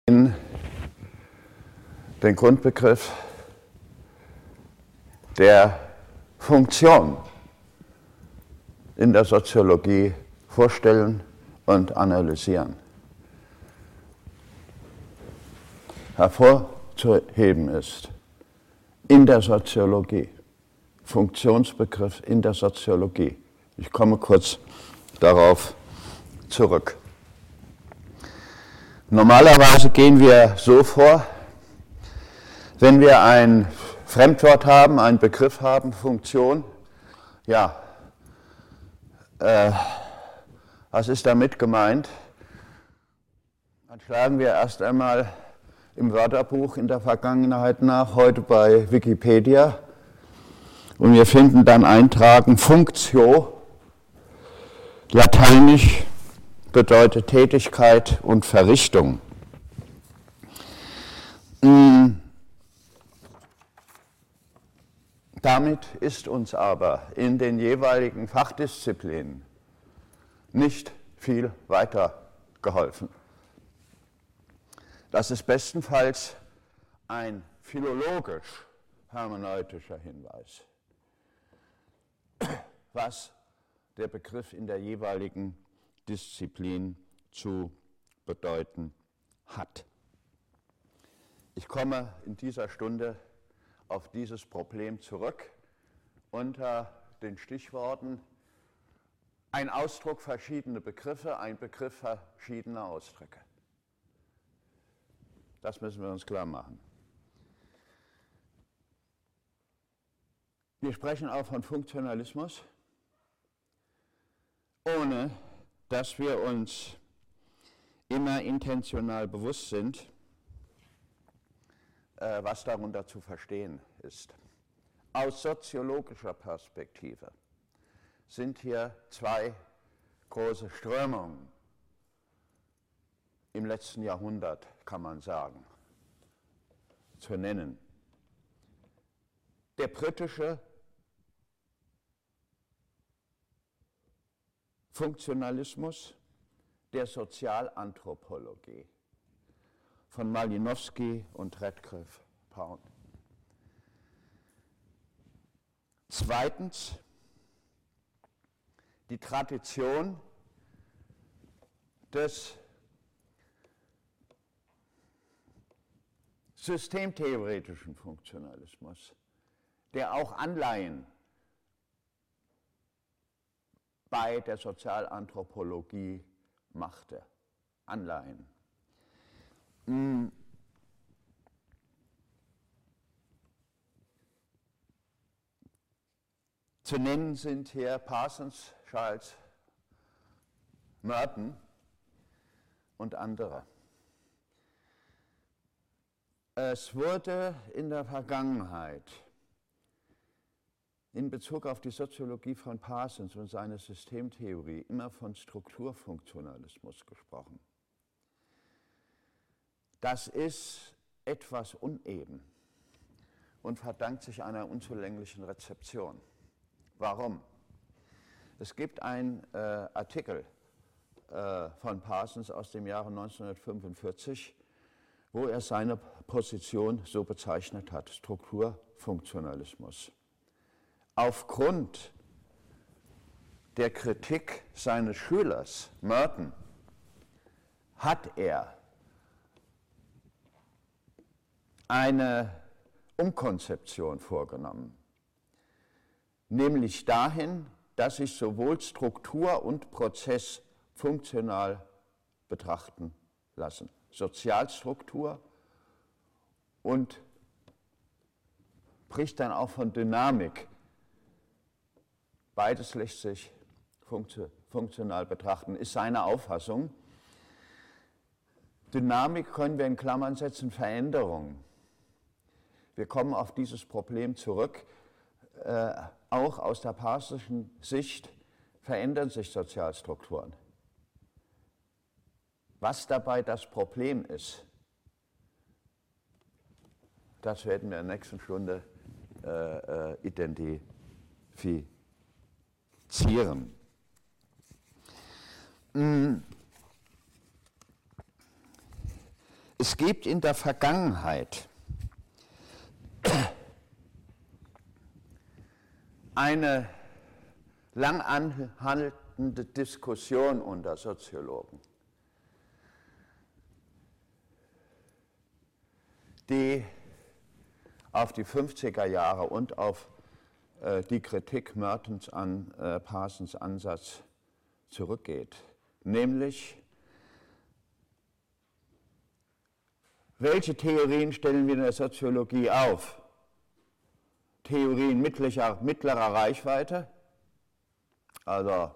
den Grundbegriff der Funktion in der Soziologie vorstellen und analysieren. Hervorzuheben ist in der Soziologie, Funktionsbegriff in der Soziologie. Ich komme kurz darauf zurück. Normalerweise gehen wir so vor, wenn wir ein Fremdwort haben, einen Begriff haben, Funktion, ja, was ist damit gemeint? Dann schlagen wir erst einmal im Wörterbuch in der Vergangenheit nach, heute bei Wikipedia, und wir finden dann eintragen Functio, lateinisch bedeutet Tätigkeit und Verrichtung. Damit ist uns aber in den jeweiligen Fachdisziplinen nicht viel weiter geholfen. Das ist bestenfalls ein philologisch-hermeneutischer Hinweis, was der Begriff in der jeweiligen Disziplin zu bedeuten hat. Ich komme in dieser Stunde auf dieses Problem zurück unter den Stichworten ein Ausdruck verschiedene Begriffe, ein Begriff verschiedene Ausdrücke. Das müssen wir uns klar machen. Wir sprechen auch von Funktionalismus, ohne dass wir uns immer intentional bewusst sind, was darunter zu verstehen ist. Aus soziologischer Perspektive sind hier zwei große Strömungen im letzten Jahrhundert, kann man sagen, zu nennen. Der britische Funktionalismus der Sozialanthropologie von Malinowski und Radcliffe Pound. Zweitens die Tradition des systemtheoretischen Funktionalismus, der auch Anleihen bei der Sozialanthropologie machte. Anleihen. Zu nennen sind hier Parsons, Charles Merton und andere. Es wurde in der Vergangenheit in Bezug auf die Soziologie von Parsons und seine Systemtheorie immer von Strukturfunktionalismus gesprochen. Das ist etwas uneben und verdankt sich einer unzulänglichen Rezeption. Warum? Es gibt einen Artikel von Parsons aus dem Jahre 1945, wo er seine Position so bezeichnet hat, Strukturfunktionalismus. Aufgrund der Kritik seines Schülers Merton hat er eine Umkonzeption vorgenommen, nämlich dahin, dass sich sowohl Struktur und Prozess funktional betrachten lassen. Sozialstruktur und spricht dann auch von Dynamik. Beides lässt sich funktional betrachten, ist seine Auffassung. Dynamik können wir in Klammern setzen, Veränderung. Wir kommen auf dieses Problem zurück. Auch aus der Parsonschen Sicht verändern sich Sozialstrukturen. Was dabei das Problem ist, das werden wir in der nächsten Stunde identifizieren. Es gibt in der Vergangenheit eine lang anhaltende Diskussion unter Soziologen, die auf die 50er Jahre und auf die Kritik Mertens an Parsons Ansatz zurückgeht, nämlich welche Theorien stellen wir in der Soziologie auf? Theorien mittlerer Reichweite, also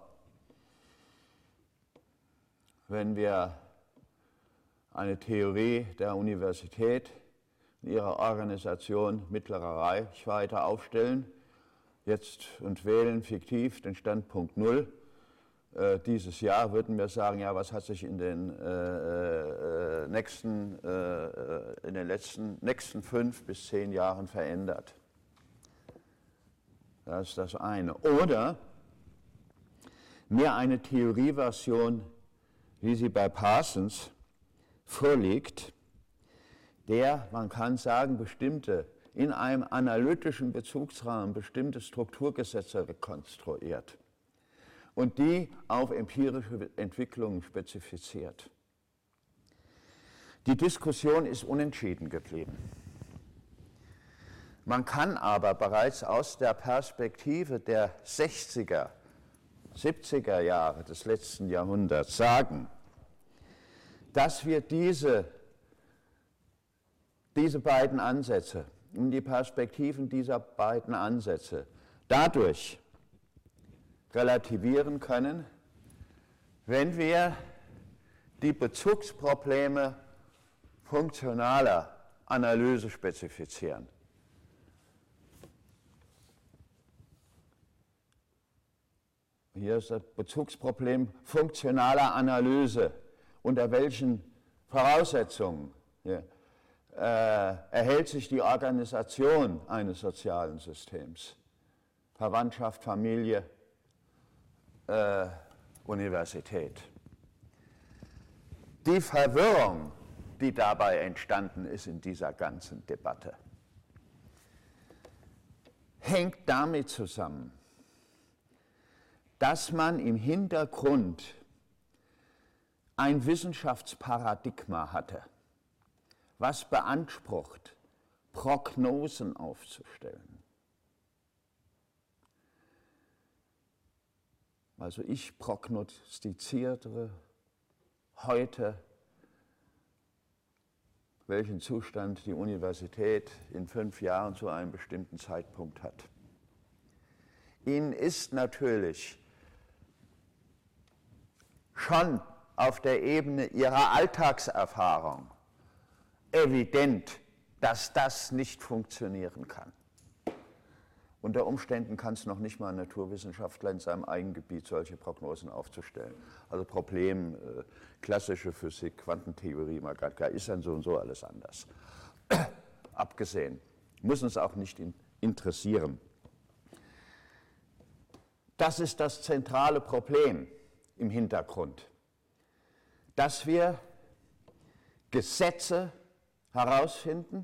wenn wir eine Theorie der Universität in ihrer Organisation mittlerer Reichweite aufstellen, jetzt und wählen fiktiv den Standpunkt 0, dieses Jahr würden wir sagen, ja, was hat sich in den nächsten 5 bis 10 Jahren verändert? Das ist das eine. Oder mehr eine Theorieversion, wie sie bei Parsons vorliegt, der, man kann sagen, in einem analytischen Bezugsrahmen bestimmte Strukturgesetze rekonstruiert und die auf empirische Entwicklungen spezifiziert. Die Diskussion ist unentschieden geblieben. Man kann aber bereits aus der Perspektive der 60er, 70er Jahre des letzten Jahrhunderts sagen, dass wir diese beiden Ansätze und die Perspektiven dieser beiden Ansätze dadurch relativieren können, wenn wir die Bezugsprobleme funktionaler Analyse spezifizieren. Hier ist das Bezugsproblem funktionaler Analyse. Unter welchen Voraussetzungen erhält sich die Organisation eines sozialen Systems? Verwandtschaft, Familie, Universität. Die Verwirrung, die dabei entstanden ist in dieser ganzen Debatte, hängt damit zusammen, dass man im Hintergrund ein Wissenschaftsparadigma hatte, was beansprucht, Prognosen aufzustellen. Also ich prognostiziere heute, welchen Zustand die Universität in 5 Jahren zu einem bestimmten Zeitpunkt hat. Ihnen ist natürlich schon auf der Ebene Ihrer Alltagserfahrung evident, dass das nicht funktionieren kann. Unter Umständen kann es noch nicht mal ein Naturwissenschaftler in seinem eigenen Gebiet solche Prognosen aufzustellen. Also Problem, klassische Physik, Quantentheorie, ist dann so und so alles anders. Abgesehen, muss uns auch nicht interessieren. Das ist das zentrale Problem im Hintergrund, dass wir Gesetze herausfinden,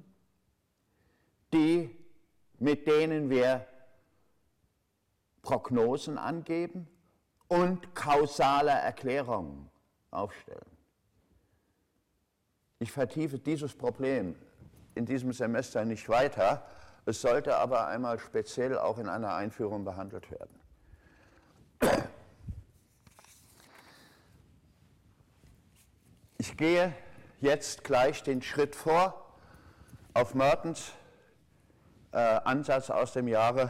mit denen wir Prognosen angeben und kausale Erklärungen aufstellen. Ich vertiefe dieses Problem in diesem Semester nicht weiter, es sollte aber einmal speziell auch in einer Einführung behandelt werden. Ich gehe jetzt gleich den Schritt vor auf Mertens Ansatz aus dem Jahre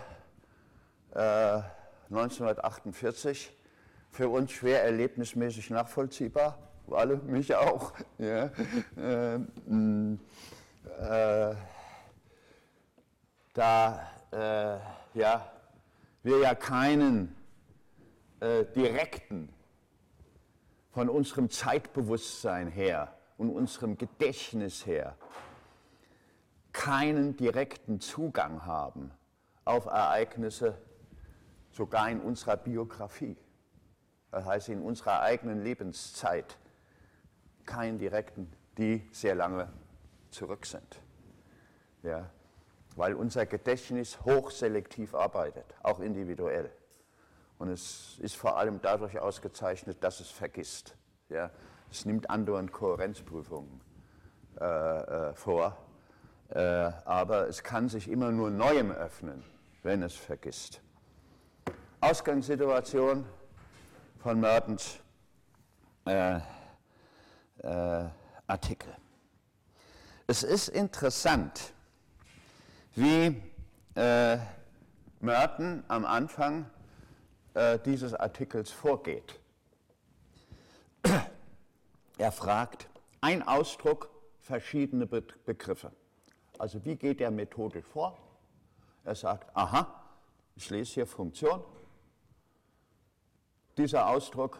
1948, für uns schwer erlebnismäßig nachvollziehbar, alle, mich auch. Ja. Wir ja keinen direkten, von unserem Zeitbewusstsein her und unserem Gedächtnis her, keinen direkten Zugang haben auf Ereignisse, sogar in unserer Biografie, das heißt in unserer eigenen Lebenszeit, keinen direkten die sehr lange zurück sind. Ja? Weil unser Gedächtnis hochselektiv arbeitet, auch individuell. Und es ist vor allem dadurch ausgezeichnet, dass es vergisst. Ja? Es nimmt andauernd Kohärenzprüfungen vor, aber es kann sich immer nur Neuem öffnen, wenn es vergisst. Ausgangssituation von Mertens Artikel. Es ist interessant, wie Merton am Anfang dieses Artikels vorgeht. Er fragt, ein Ausdruck, verschiedene Begriffe. Also wie geht er methodisch vor? Er sagt, aha, ich lese hier Funktion. Dieser Ausdruck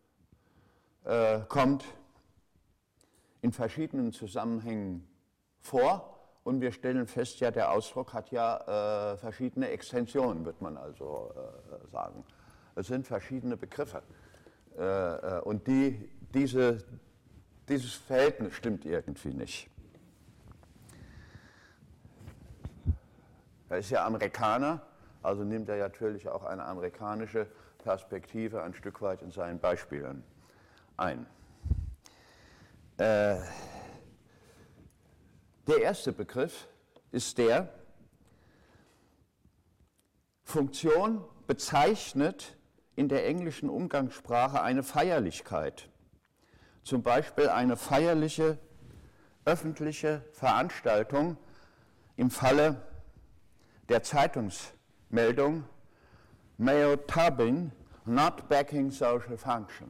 kommt in verschiedenen Zusammenhängen vor und wir stellen fest, ja, der Ausdruck hat ja verschiedene Extensionen, wird man also sagen. Es sind verschiedene Begriffe und dieses Verhältnis stimmt irgendwie nicht. Er ist ja Amerikaner, also nimmt er natürlich auch eine amerikanische Perspektive ein Stück weit in seinen Beispielen ein. Der erste Begriff ist der, Funktion bezeichnet in der englischen Umgangssprache eine Feierlichkeit, zum Beispiel eine feierliche öffentliche Veranstaltung im Falle der Zeitungsmeldung Mayor Tobin not backing social function.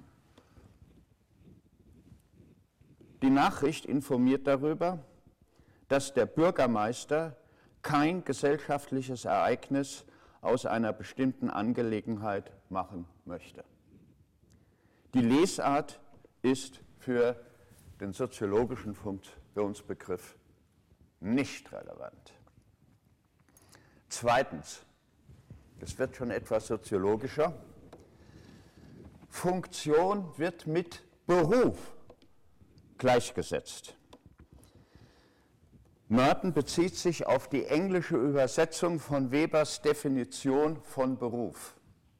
Die Nachricht informiert darüber, dass der Bürgermeister kein gesellschaftliches Ereignis aus einer bestimmten Angelegenheit machen möchte. Die Lesart ist für den soziologischen Funktionsbegriff nicht relevant. Zweitens, das wird schon etwas soziologischer, Funktion wird mit Beruf gleichgesetzt. Merton bezieht sich auf die englische Übersetzung von Webers Definition von Beruf.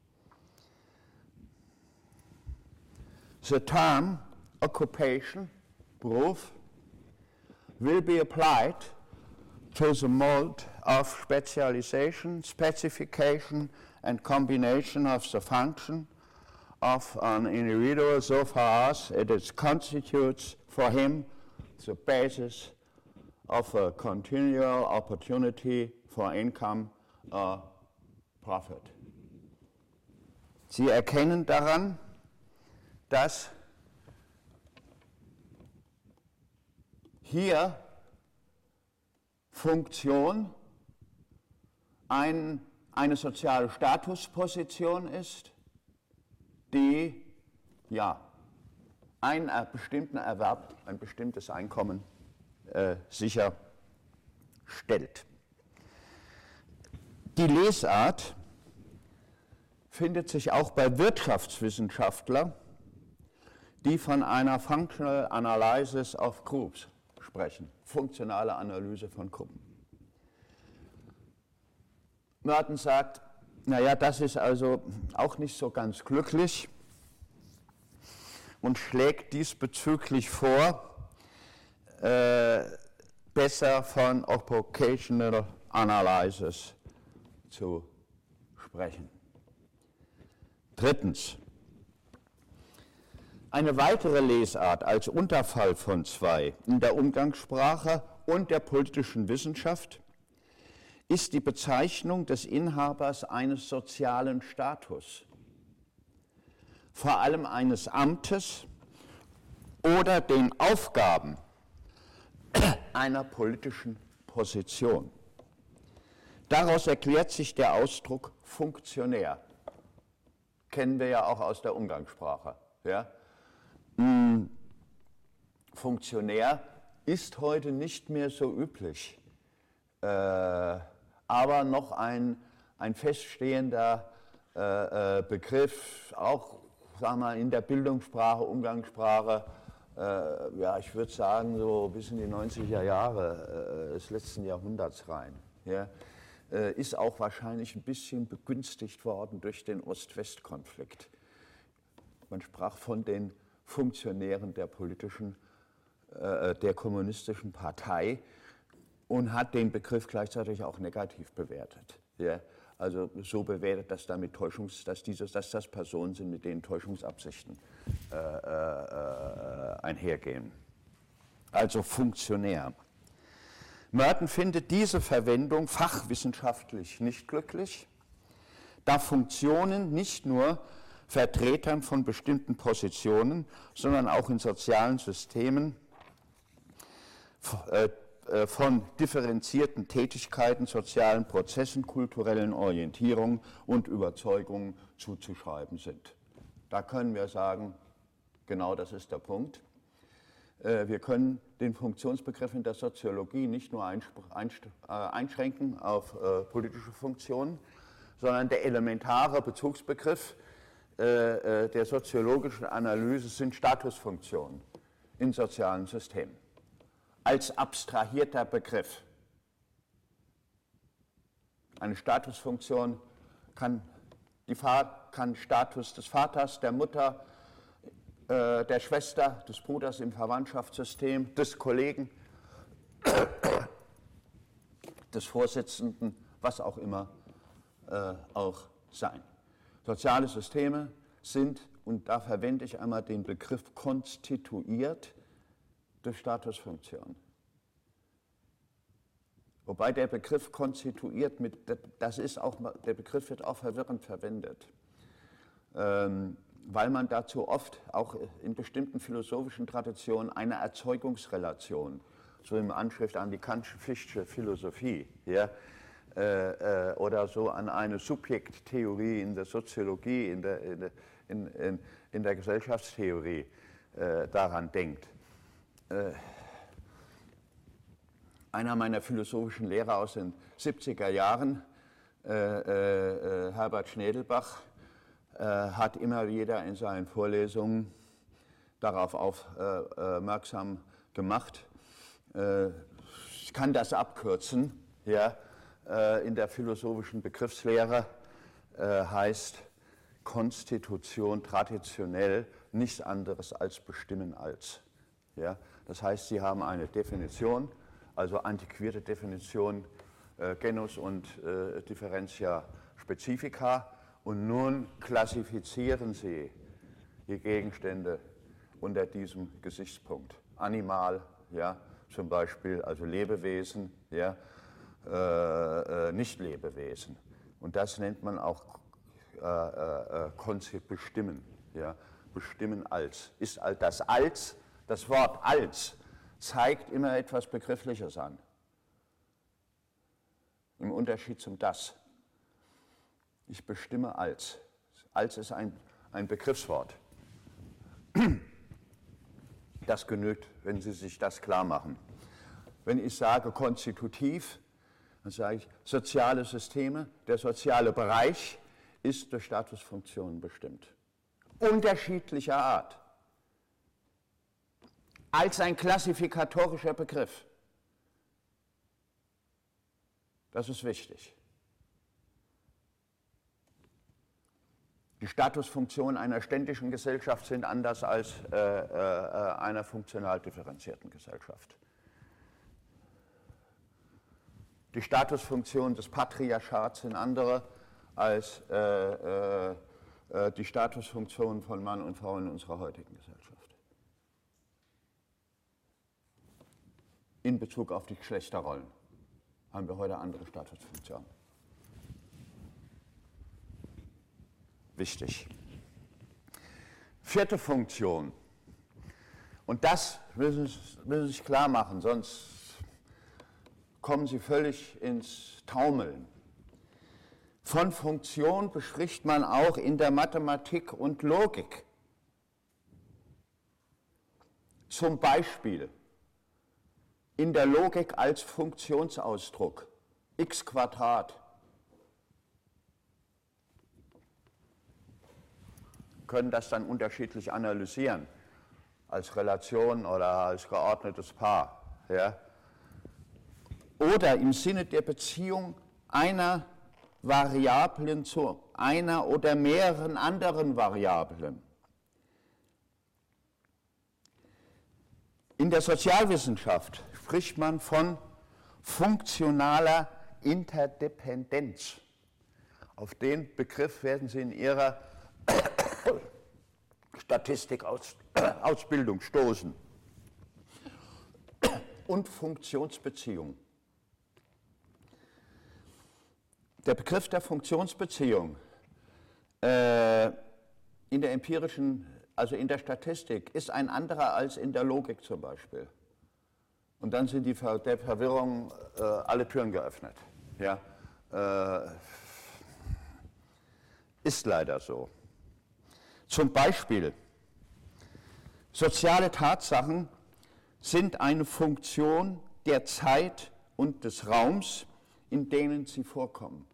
The term occupation, Beruf, will be applied to the mode of specialization, specification and combination of the function of an individual so far as it constitutes for him the basis of a continual opportunity for income or profit. Sie erkennen daran, dass hier Funktion eine soziale Statusposition ist, die ja einen bestimmten Erwerb, ein bestimmtes Einkommen sicherstellt. Die Lesart findet sich auch bei Wirtschaftswissenschaftlern, die von einer Functional Analysis of Groups sprechen, funktionale Analyse von Gruppen. Merton sagt, naja, das ist also auch nicht so ganz glücklich und schlägt diesbezüglich vor, besser von Occupational Analysis zu sprechen. Drittens, eine weitere Lesart als Unterfall von zwei in der Umgangssprache und der politischen Wissenschaft ist die Bezeichnung des Inhabers eines sozialen Status, vor allem eines Amtes oder den Aufgaben einer politischen Position. Daraus erklärt sich der Ausdruck Funktionär. Kennen wir ja auch aus der Umgangssprache. Ja? Funktionär ist heute nicht mehr so üblich, aber noch ein feststehender Begriff, auch sagen wir, in der Bildungssprache, Umgangssprache, ja, ich würde sagen, so bis in die 90er Jahre des letzten Jahrhunderts rein. Ja, ist auch wahrscheinlich ein bisschen begünstigt worden durch den Ost-West-Konflikt. Man sprach von den Funktionären der der kommunistischen Partei und hat den Begriff gleichzeitig auch negativ bewertet. Ja, also so bewertet, dass dass das Personen sind, mit denen Täuschungsabsichten einhergehen. Also Funktionär. Merton findet diese Verwendung fachwissenschaftlich nicht glücklich, da Funktionen nicht nur Vertretern von bestimmten Positionen, sondern auch in sozialen Systemen von differenzierten Tätigkeiten, sozialen Prozessen, kulturellen Orientierungen und Überzeugungen zuzuschreiben sind. Da können wir sagen, genau das ist der Punkt. Wir können den Funktionsbegriff in der Soziologie nicht nur einschränken auf politische Funktionen, sondern der elementare Bezugsbegriff der soziologischen Analyse sind Statusfunktionen in sozialen Systemen. Als abstrahierter Begriff. Eine Statusfunktion kann Status des Vaters, der Mutter, der Schwester, des Bruders im Verwandtschaftssystem, des Kollegen, des Vorsitzenden, was auch immer auch sein. Soziale Systeme sind, und da verwende ich einmal den Begriff konstituiert, durch Statusfunktion. Wobei der Begriff konstituiert, der Begriff wird auch verwirrend verwendet, weil man dazu oft auch in bestimmten philosophischen Traditionen eine Erzeugungsrelation, so im Anschrift an die Kant-Ficht'sche Philosophie, ja, oder so an eine Subjekttheorie in der Soziologie, in der Gesellschaftstheorie daran denkt. Einer meiner philosophischen Lehrer aus den 70er Jahren, Herbert Schnedelbach, hat immer wieder in seinen Vorlesungen darauf aufmerksam gemacht. Ich kann das abkürzen. Ja, in der philosophischen Begriffslehre heißt Konstitution traditionell nichts anderes als bestimmen als. Ja, das heißt, Sie haben eine Definition, also antiquierte Definition, Genus und Differentia Specifica, und nun klassifizieren Sie die Gegenstände unter diesem Gesichtspunkt. Animal, ja, zum Beispiel, also Lebewesen, ja, Nicht-Lebewesen. Und das nennt man auch bestimmen, ja, bestimmen als. Ist das als? Das Wort als zeigt immer etwas Begriffliches an. Im Unterschied zum das. Ich bestimme als. Als ist ein Begriffswort. Das genügt, wenn Sie sich das klar machen. Wenn ich sage konstitutiv, dann sage ich soziale Systeme, der soziale Bereich ist durch Statusfunktionen bestimmt. Unterschiedlicher Art. Als ein klassifikatorischer Begriff. Das ist wichtig. Die Statusfunktionen einer ständischen Gesellschaft sind anders als einer funktional differenzierten Gesellschaft. Die Statusfunktionen des Patriarchats sind andere als die Statusfunktionen von Mann und Frau in unserer heutigen Gesellschaft. In Bezug auf die Geschlechterrollen haben wir heute andere Statusfunktionen. Wichtig. Vierte Funktion. Und das müssen Sie sich klar machen, sonst kommen Sie völlig ins Taumeln. Von Funktion bespricht man auch in der Mathematik und Logik. Zum Beispiel in der Logik als Funktionsausdruck x². Können das dann unterschiedlich analysieren. als Relation oder als geordnetes Paar. Ja? Oder im Sinne der Beziehung einer Variablen zu einer oder mehreren anderen Variablen. In der Sozialwissenschaft spricht man von funktionaler Interdependenz. Auf den Begriff werden Sie in Ihrer Statistikausbildung stoßen. Und Funktionsbeziehung. Der Begriff der Funktionsbeziehung in der empirischen, also in der Statistik, ist ein anderer als in der Logik zum Beispiel. Und dann sind der Verwirrung alle Türen geöffnet. Ja? Ist leider so. Zum Beispiel, soziale Tatsachen sind eine Funktion der Zeit und des Raums, in denen sie vorkommen.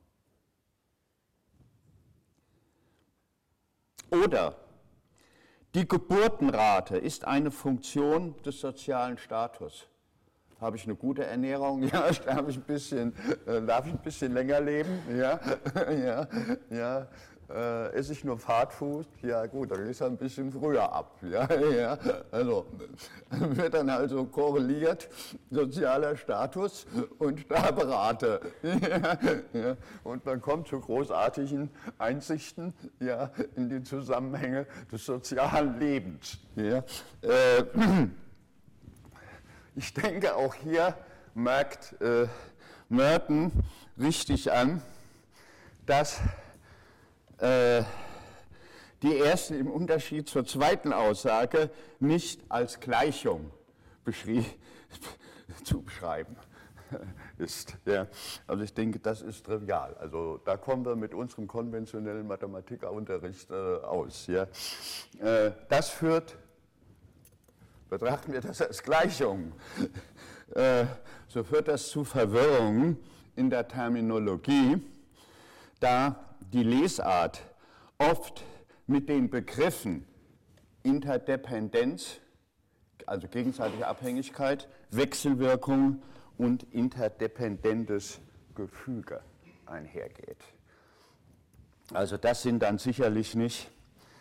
Oder die Geburtenrate ist eine Funktion des sozialen Status. Habe ich eine gute Ernährung? Ja, darf ich ein bisschen länger leben? Ja, ja. Esse ich nur Fastfood? Ja gut, dann ist er ein bisschen früher ab. Ja. Also wird dann also korreliert sozialer Status und Sterberate. Ja. Und man kommt zu großartigen Einsichten, ja, in die Zusammenhänge des sozialen Lebens. Ja. Ich denke, auch hier merkt Merton richtig an, dass die erste im Unterschied zur zweiten Aussage nicht als Gleichung zu beschreiben ist. Ja. Also ich denke, das ist trivial. Also da kommen wir mit unserem konventionellen Mathematikunterricht aus. Ja. Das führt, betrachten wir das als Gleichung, so führt das zu Verwirrung in der Terminologie, da die Lesart oft mit den Begriffen Interdependenz, also gegenseitige Abhängigkeit, Wechselwirkung und interdependentes Gefüge einhergeht. Also das sind dann sicherlich nicht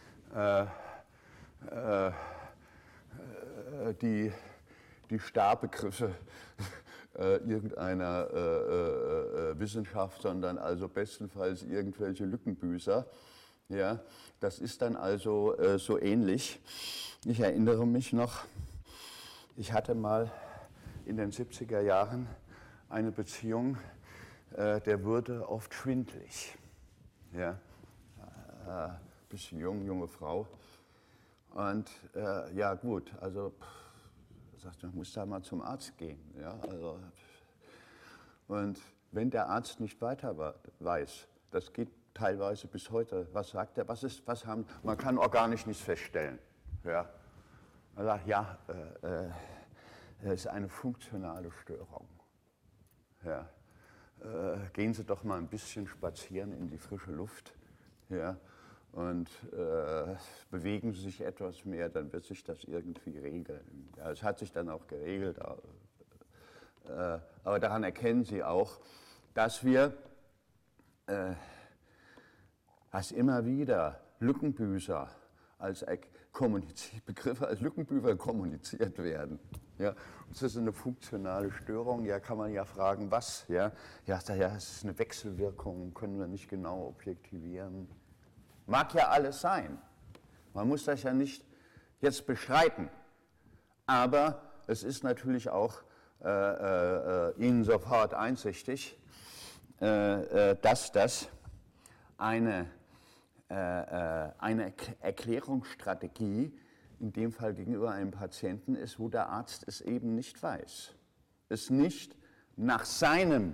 die Starrbegriffe irgendeiner Wissenschaft, sondern also bestenfalls irgendwelche Lückenbüßer. Ja, das ist dann also so ähnlich. Ich erinnere mich noch, ich hatte mal in den 70er Jahren eine Beziehung, der wurde oft schwindlig. Ja, bisschen junge Frau. Und ja gut, also sagt, man muss da mal zum Arzt gehen. Ja, also, und wenn der Arzt nicht weiter weiß, das geht teilweise bis heute, was sagt er, man kann organisch nichts feststellen. Ja, er sagt, ja, es ist eine funktionale Störung. Ja, gehen Sie doch mal ein bisschen spazieren in die frische Luft. Ja, und bewegen Sie sich etwas mehr, dann wird sich das irgendwie regeln. Ja, es hat sich dann auch geregelt, aber daran erkennen Sie auch, dass wir, dass immer wieder Lückenbüßer als Begriffe als Lückenbüßer kommuniziert werden. Ja, das ist eine funktionale Störung, ja, kann man ja fragen, was? Ja, es ist eine Wechselwirkung, können wir nicht genau objektivieren. Mag ja alles sein. Man muss das ja nicht jetzt bestreiten. Aber es ist natürlich auch Ihnen sofort einsichtig, dass das eine Erklärungsstrategie in dem Fall gegenüber einem Patienten ist, wo der Arzt es eben nicht weiß. Es nicht nach seinen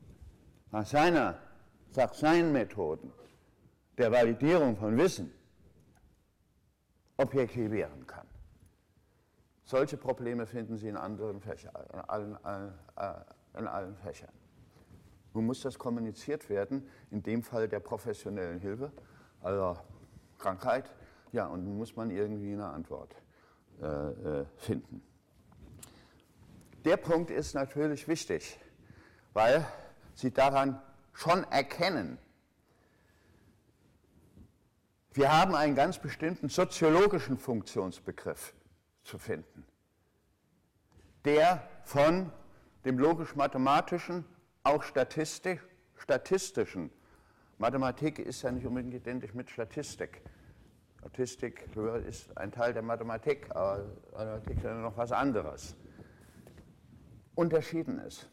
Methoden der Validierung von Wissen objektivieren kann. Solche Probleme finden Sie in anderen Fächern, in allen Fächern. Nun muss das kommuniziert werden, in dem Fall der professionellen Hilfe, also Krankheit, ja, und nun muss man irgendwie eine Antwort finden. Der Punkt ist natürlich wichtig, weil Sie daran schon erkennen, wir haben einen ganz bestimmten soziologischen Funktionsbegriff zu finden, der von dem logisch-mathematischen, auch statistischen, Mathematik ist ja nicht unbedingt identisch mit Statistik. Statistik ist ein Teil der Mathematik, aber Mathematik ist ja noch was anderes. Unterschieden ist.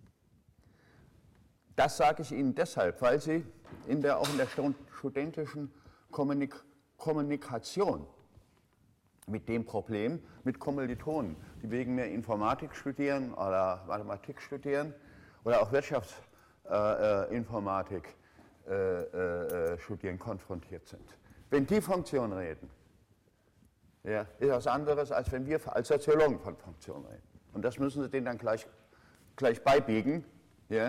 Das sage ich Ihnen deshalb, weil Sie auch in der studentischen Kommunikation mit dem Problem, mit Kommilitonen, die wegen mir Informatik studieren oder Mathematik studieren oder auch Wirtschaftsinformatik studieren, konfrontiert sind. Wenn die Funktion reden, ja, ist was anderes, als wenn wir als Soziologen von Funktion reden. Und das müssen Sie denen dann gleich beibiegen, ja,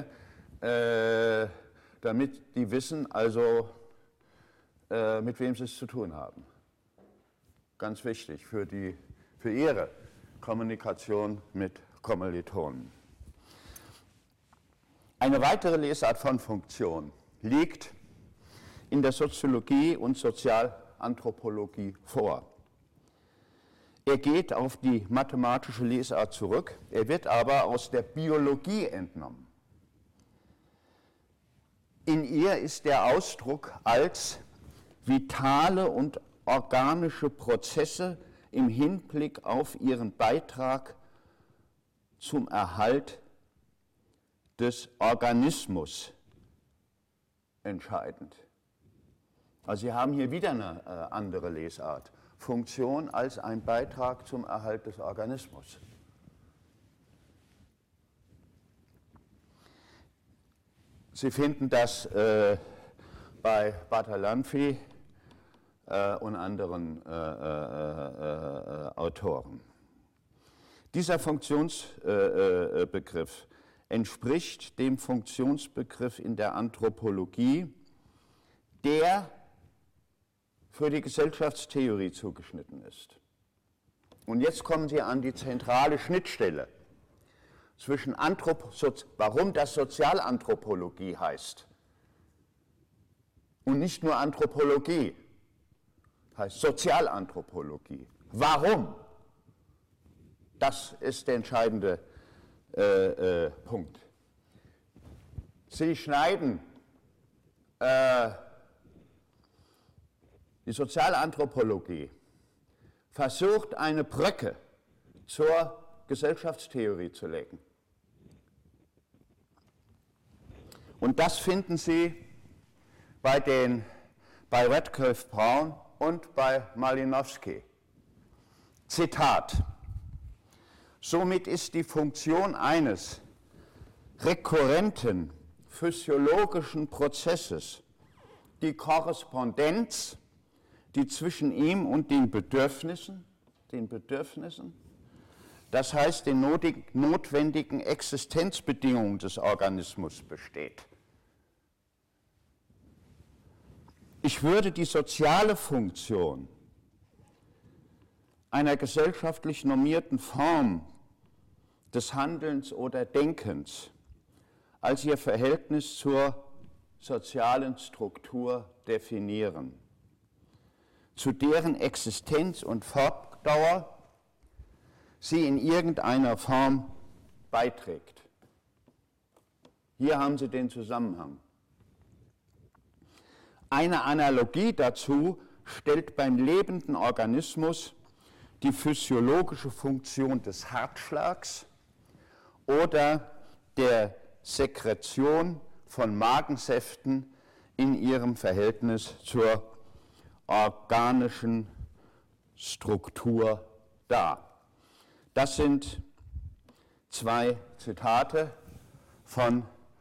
damit die wissen, also mit wem sie es zu tun haben. Ganz wichtig für ihre Kommunikation mit Kommilitonen. Eine weitere Lesart von Funktion liegt in der Soziologie und Sozialanthropologie vor. Er geht auf die mathematische Lesart zurück, er wird aber aus der Biologie entnommen. In ihr ist der Ausdruck als vitale und organische Prozesse im Hinblick auf ihren Beitrag zum Erhalt des Organismus entscheidend. Also Sie haben hier wieder eine andere Lesart. Funktion als ein Beitrag zum Erhalt des Organismus. Sie finden das bei Bartalanffy und anderen Autoren. Dieser Funktionsbegriff entspricht dem Funktionsbegriff in der Anthropologie, der für die Gesellschaftstheorie zugeschnitten ist. Und jetzt kommen Sie an die zentrale Schnittstelle zwischen warum das Sozialanthropologie heißt und nicht nur Anthropologie, heißt Sozialanthropologie. Warum? Das ist der entscheidende Punkt. Sie schneiden die Sozialanthropologie versucht, eine Brücke zur Gesellschaftstheorie zu legen. Und das finden Sie bei Radcliffe Brown und bei Malinowski. Zitat: Somit ist die Funktion eines rekurrenten physiologischen Prozesses die Korrespondenz, die zwischen ihm und den Bedürfnissen, das heißt den notwendigen Existenzbedingungen des Organismus besteht. Ich würde die soziale Funktion einer gesellschaftlich normierten Form des Handelns oder Denkens als ihr Verhältnis zur sozialen Struktur definieren, zu deren Existenz und Fortdauer sie in irgendeiner Form beiträgt. Hier haben Sie den Zusammenhang. Eine Analogie dazu stellt beim lebenden Organismus die physiologische Funktion des Herzschlags oder der Sekretion von Magensäften in ihrem Verhältnis zur organischen Struktur dar. Das sind zwei Zitate von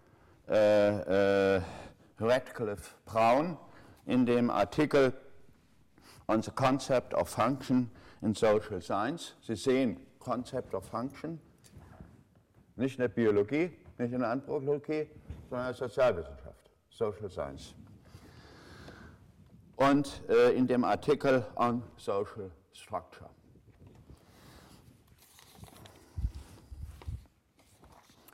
Radcliffe Brown in dem Artikel On the Concept of Function in Social Science. Sie sehen Concept of Function, nicht in der Biologie, nicht in der Anthropologie, sondern in der Sozialwissenschaft, Social Science. Und in dem Artikel on Social Structure.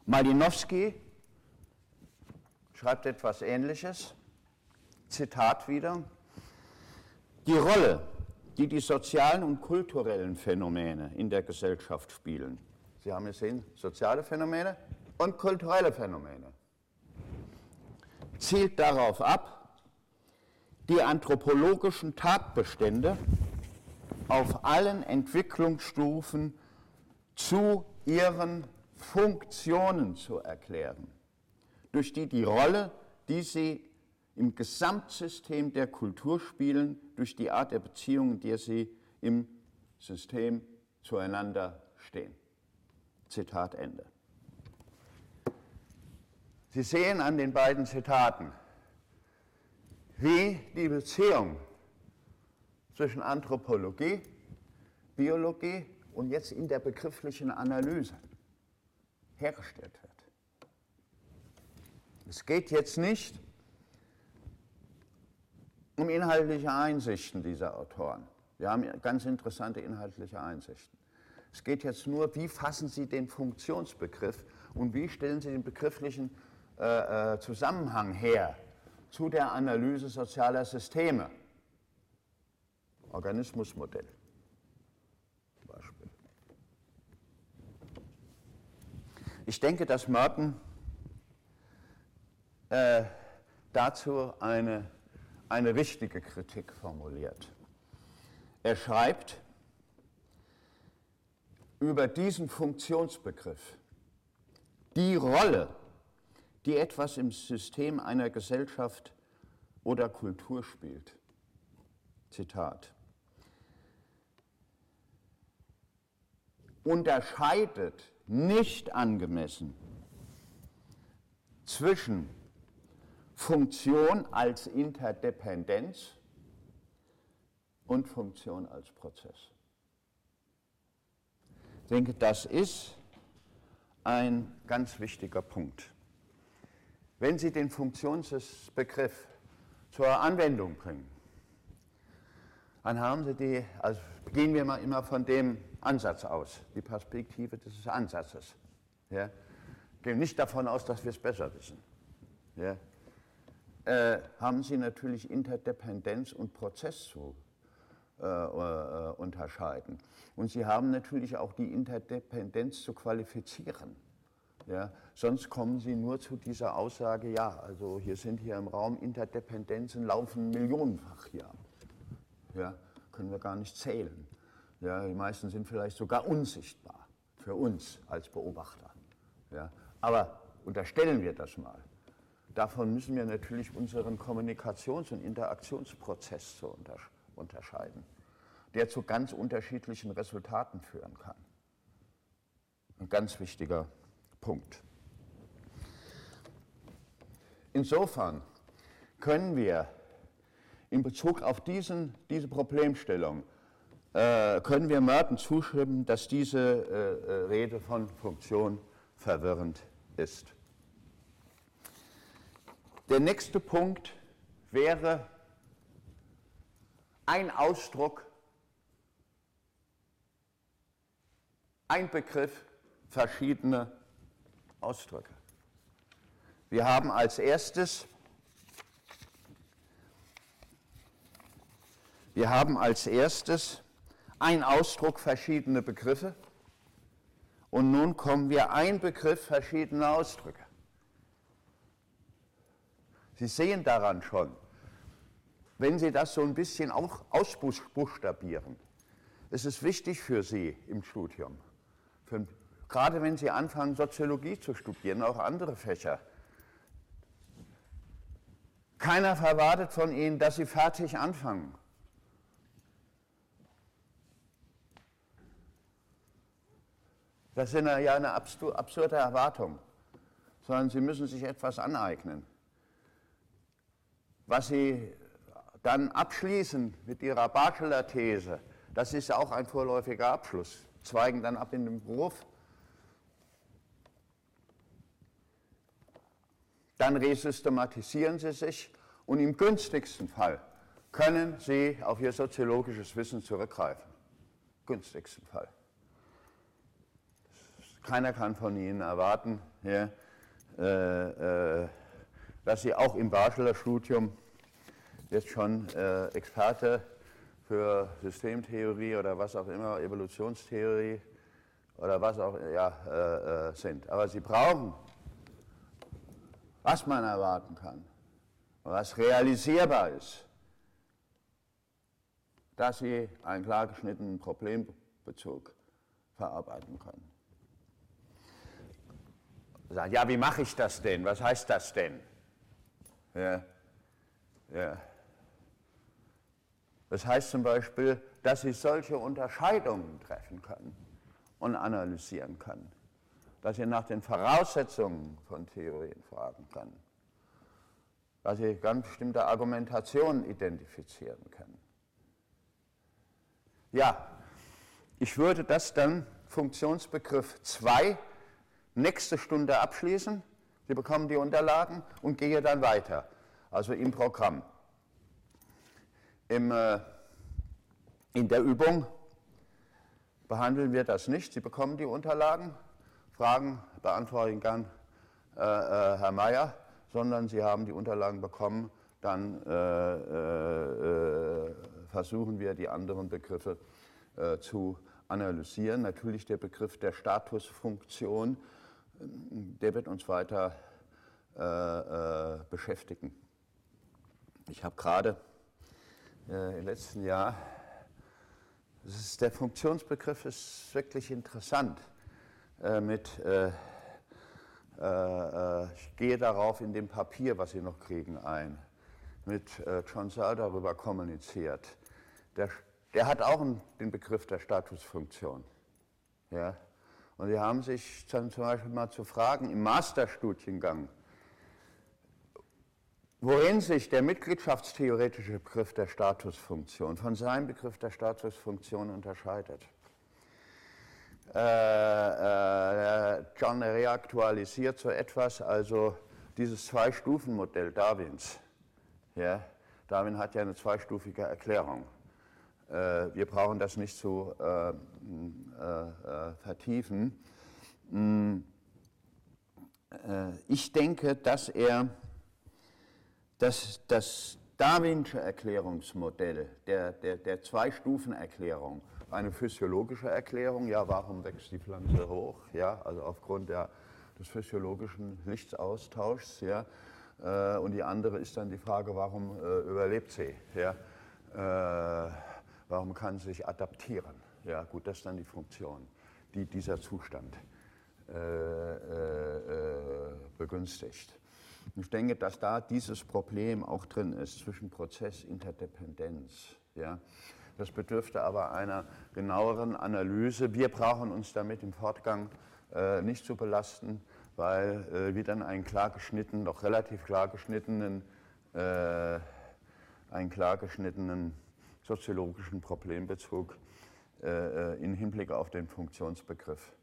Malinowski schreibt etwas Ähnliches, Zitat wieder: Die Rolle, die die sozialen und kulturellen Phänomene in der Gesellschaft spielen. Sie haben gesehen, soziale Phänomene und kulturelle Phänomene. Zielt darauf ab, die anthropologischen Tatbestände auf allen Entwicklungsstufen zu ihren Funktionen zu erklären, durch die die Rolle, die sie im Gesamtsystem der Kultur spielen, durch die Art der Beziehungen, in der sie im System zueinander stehen. Zitat Ende. Sie sehen an den beiden Zitaten, wie die Beziehung zwischen Anthropologie, Biologie und jetzt in der begrifflichen Analyse hergestellt wird. Es geht jetzt nicht um inhaltliche Einsichten dieser Autoren. Wir haben ganz interessante inhaltliche Einsichten. Es geht jetzt nur, wie fassen Sie den Funktionsbegriff und wie stellen Sie den begrifflichen Zusammenhang her zu der Analyse sozialer Systeme. Organismusmodell zum Beispiel. Ich denke, dass Merton dazu eine richtige Kritik formuliert. Er schreibt über diesen Funktionsbegriff: Die Rolle, die etwas im System einer Gesellschaft oder Kultur spielt. Zitat: Unterscheidet nicht angemessen zwischen Funktion als Interdependenz und Funktion als Prozess. Ich denke, das ist ein ganz wichtiger Punkt. Wenn Sie den Funktionsbegriff zur Anwendung bringen, dann haben Sie also gehen wir mal immer von dem Ansatz aus, die Perspektive des Ansatzes. Ja? Gehen nicht davon aus, dass wir es besser wissen. Ja? Haben Sie natürlich Interdependenz und Prozess zu unterscheiden. Und Sie haben natürlich auch die Interdependenz zu qualifizieren. Ja? Sonst kommen Sie nur zu dieser Aussage, ja, also hier im Raum Interdependenzen laufen millionenfach hier. Ja? Können wir gar nicht zählen. Ja? Die meisten sind vielleicht sogar unsichtbar für uns als Beobachter. Ja? Aber unterstellen wir das mal. Davon müssen wir natürlich unseren Kommunikations- und Interaktionsprozess zu unterscheiden, der zu ganz unterschiedlichen Resultaten führen kann. Ein ganz wichtiger Punkt. Insofern können wir in Bezug auf diese Problemstellung, können wir Merton zustimmen, dass diese Rede von Funktion verwirrend ist. Der nächste Punkt wäre ein Ausdruck, ein Begriff, verschiedene Ausdrücke. Wir haben als erstes ein Ausdruck, verschiedene Begriffe und nun kommen wir ein Begriff, verschiedene Ausdrücke. Sie sehen daran schon, wenn Sie das so ein bisschen auch ausbuchstabieren, ist es wichtig für Sie im Studium, gerade wenn Sie anfangen, Soziologie zu studieren, auch andere Fächer. Keiner erwartet von Ihnen, dass Sie fertig anfangen. Das ist ja eine absurde Erwartung, sondern Sie müssen sich etwas aneignen. Was Sie dann abschließen mit Ihrer Bachelor-These, das ist auch ein vorläufiger Abschluss, zweigen dann ab in den Beruf. Dann resystematisieren Sie sich und im günstigsten Fall können Sie auf Ihr soziologisches Wissen zurückgreifen. Günstigsten Fall. Keiner kann von Ihnen erwarten, ja, dass Sie auch im Bachelorstudium jetzt schon Experte für Systemtheorie oder was auch immer, Evolutionstheorie oder was auch sind. Aber Sie brauchen, was man erwarten kann, was realisierbar ist, dass Sie einen klar geschnittenen Problembezug verarbeiten können. Sagen, ja, wie mache ich das denn? Was heißt das denn? Ja. Das heißt zum Beispiel, dass Sie solche Unterscheidungen treffen können und analysieren können, dass Sie nach den Voraussetzungen von Theorien fragen können, dass Sie ganz bestimmte Argumentationen identifizieren können. Ja, ich würde das dann, Funktionsbegriff 2, nächste Stunde abschließen. Sie bekommen die Unterlagen und gehe dann weiter, also im Programm. In der Übung behandeln wir das nicht. Sie bekommen die Unterlagen, Fragen beantworten kann Herr Meyer, sondern Sie haben die Unterlagen bekommen, dann versuchen wir die anderen Begriffe zu analysieren. Natürlich der Begriff der Statusfunktion, der wird uns weiter beschäftigen. Ich habe gerade im letzten Jahr, der Funktionsbegriff ist wirklich interessant. Ich gehe darauf in dem Papier, was Sie noch kriegen, ein. Mit John Searle darüber kommuniziert. Der hat auch den Begriff der Statusfunktion. Ja? Und die haben sich dann zum Beispiel mal zu fragen, im Masterstudiengang, worin sich der mitgliedschaftstheoretische Begriff der Statusfunktion von seinem Begriff der Statusfunktion unterscheidet. John reaktualisiert so etwas, also dieses Zwei-Stufen-Modell Darwins. Ja? Darwin hat ja eine zweistufige Erklärung. Wir brauchen das nicht zu vertiefen. Ich denke, dass das Darwinsche Erklärungsmodell der Zwei-Stufen-Erklärung, eine physiologische Erklärung, ja, warum wächst die Pflanze hoch, ja, also aufgrund des physiologischen Lichtsaustauschs, ja, und die andere ist dann die Frage, warum überlebt sie, ja, warum kann sie sich adaptieren, ja, gut, das ist dann die Funktion, die dieser Zustand begünstigt. Ich denke, dass da dieses Problem auch drin ist zwischen Prozessinterdependenz. Ja. Das bedürfte aber einer genaueren Analyse. Wir brauchen uns damit im Fortgang nicht zu belasten, weil wir dann einen klar geschnittenen, doch relativ klar geschnittenen soziologischen Problembezug im Hinblick auf den Funktionsbegriff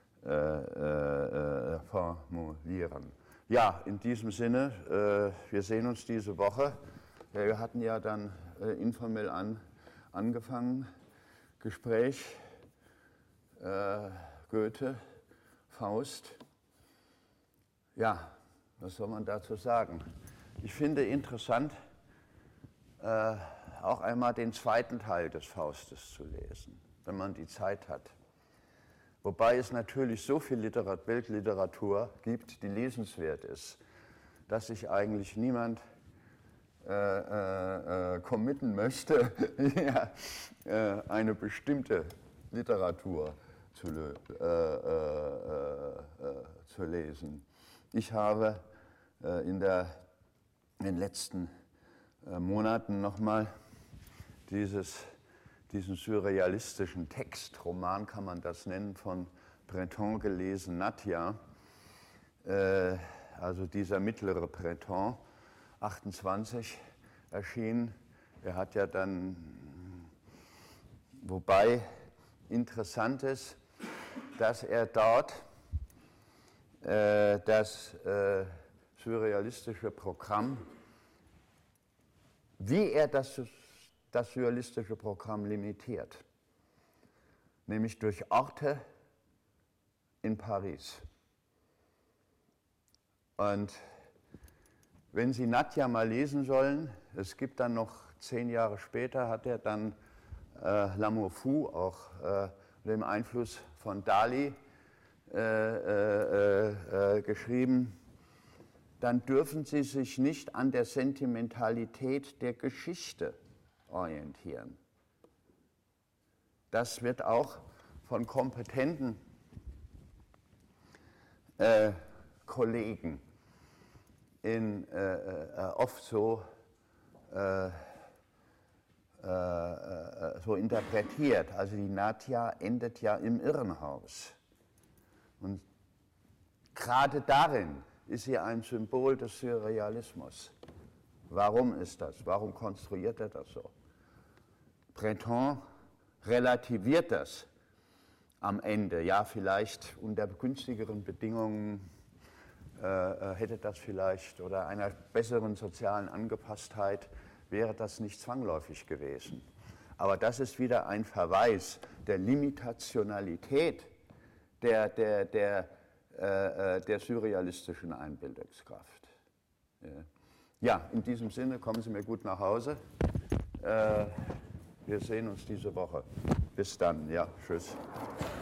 formulieren. Ja, in diesem Sinne, wir sehen uns diese Woche. Wir hatten ja dann informell angefangen, Gespräch, Goethe, Faust. Ja, was soll man dazu sagen? Ich finde interessant, auch einmal den zweiten Teil des Faustes zu lesen, wenn man die Zeit hat. Wobei es natürlich so viel Weltliteratur gibt, die lesenswert ist, dass sich eigentlich niemand committen möchte, ja, eine bestimmte Literatur zu lesen. Ich habe in den letzten Monaten nochmal diesen surrealistischen Text, Roman kann man das nennen, von Breton gelesen, Natia, also dieser mittlere Breton, 28 erschienen. Er hat ja dann, wobei interessant ist, dass er dort das surrealistische Programm, wie er das surrealistische Programm limitiert, nämlich durch Orte in Paris. Und wenn Sie Nadja mal lesen sollen, es gibt dann noch 10 Jahre später, hat er dann L'amour fou, auch dem Einfluss von Dali, geschrieben, dann dürfen Sie sich nicht an der Sentimentalität der Geschichte orientieren. Das wird auch von kompetenten Kollegen oft so interpretiert. Also die Nadja endet ja im Irrenhaus. Und gerade darin ist sie ein Symbol des Surrealismus. Warum ist das? Warum konstruiert er das so? Breton relativiert das am Ende. Ja, vielleicht unter günstigeren Bedingungen hätte das vielleicht oder einer besseren sozialen Angepasstheit wäre das nicht zwangsläufig gewesen. Aber das ist wieder ein Verweis der Limitationalität der surrealistischen Einbildungskraft. Ja, in diesem Sinne kommen Sie mir gut nach Hause. Wir sehen uns diese Woche. Bis dann. Ja, tschüss.